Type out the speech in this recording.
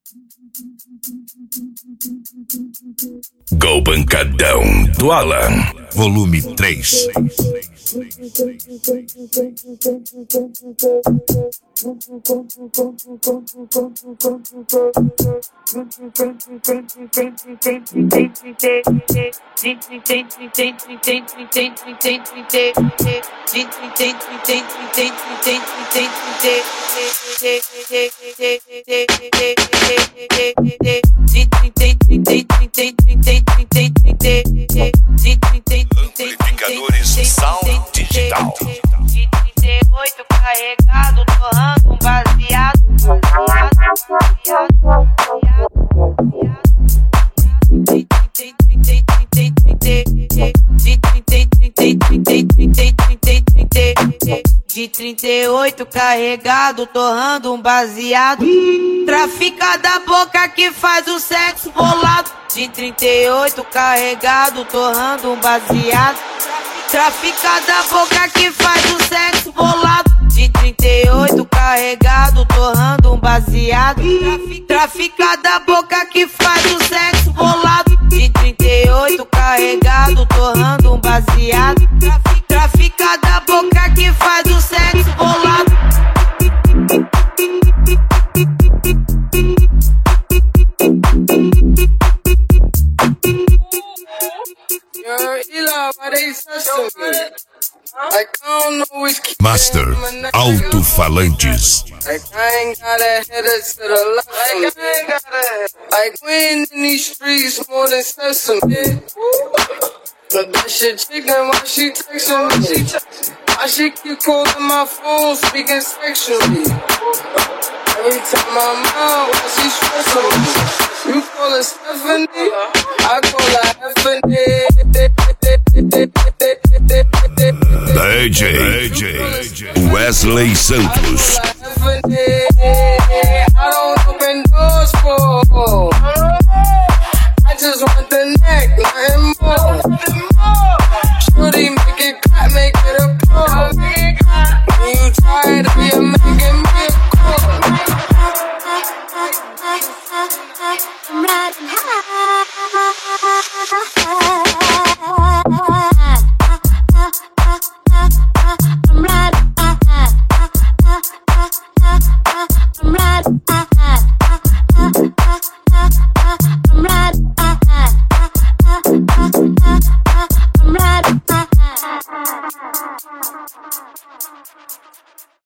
Go Pancadão do Alan, volume 3. Amplificadores Sound Digital. De 38 carregado, torrando um baseado. De 38 carregado, torrando um baseado. Trafica da boca que faz o sexo bolado. De 38 carregado, torrando um baseado. Trafica da boca que faz o sexo bolado. De 38 carregado, torrando um baseado. Trafica da boca que faz o sexo bolado. De 38 carregado, torrando um baseado. Trafica da boca que faz o sexo bolado. Master Alto-Falantes. Like I ain't got a header to the left of me. Like we ain't in these streets more than sesame. But that shit chicken, why she texting me? Why she keep calling my phone, speaking sexually? Every time I'm out, why she stressing me? You call her Stephanie, I call her Effanie. DJ Wesley Santos. I don't open doors for. I just want the neck, nothing more. Shorty make it clap, make it a pro. When you tired of you making me a call. I'm riding high. I'm riding high.